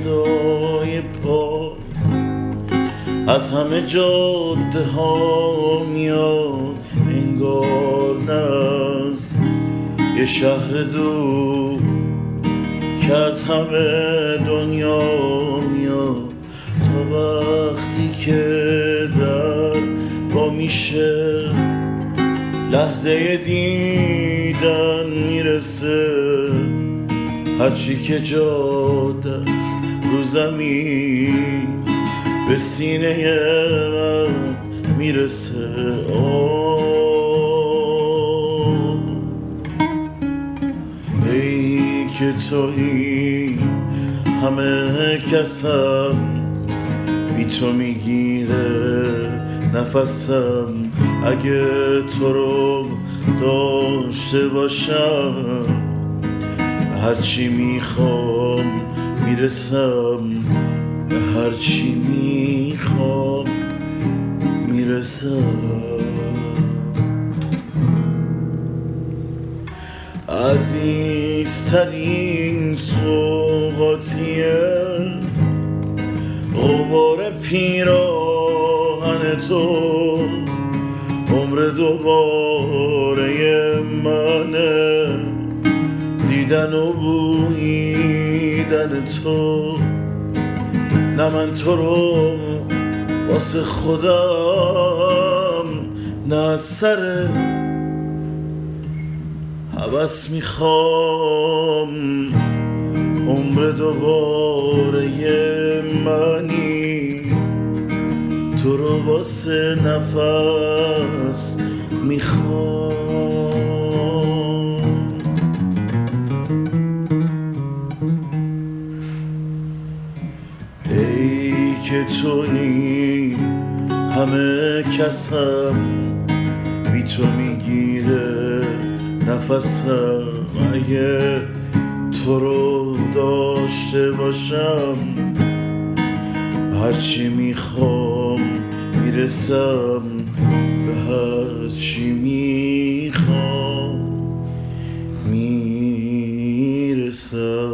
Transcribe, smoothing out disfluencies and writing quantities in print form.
صدای پا از همه جاده ها میاد، انگار نه از یه شهر دور که از همه دنیا میاد. تا وقتی که در با میشه لحظه دیدن میرسه، هرچی که جاده است رو زمین به سینه من میرسه. ای که تویی همه کسم، بی تو میگیره نفسم. اگه تو رو داشته باشم هرچی میخوام میرسم، هرچی میخوام میرسم. عزیزترین سوغاتیه غبار پیراهن تو، عمر دوباره منه دیدن و بویدن تو. نه من تو رو واسه خودم نه از سر هوس میخوام، عمر دوباره منی تو رو واسه نفس میخوام. ای که تویی همه کسم، بی تو میگیره نفسم. اگه تو رو داشته باشم هرچی میخوام میرسم، به هرچی میخوام میرسم.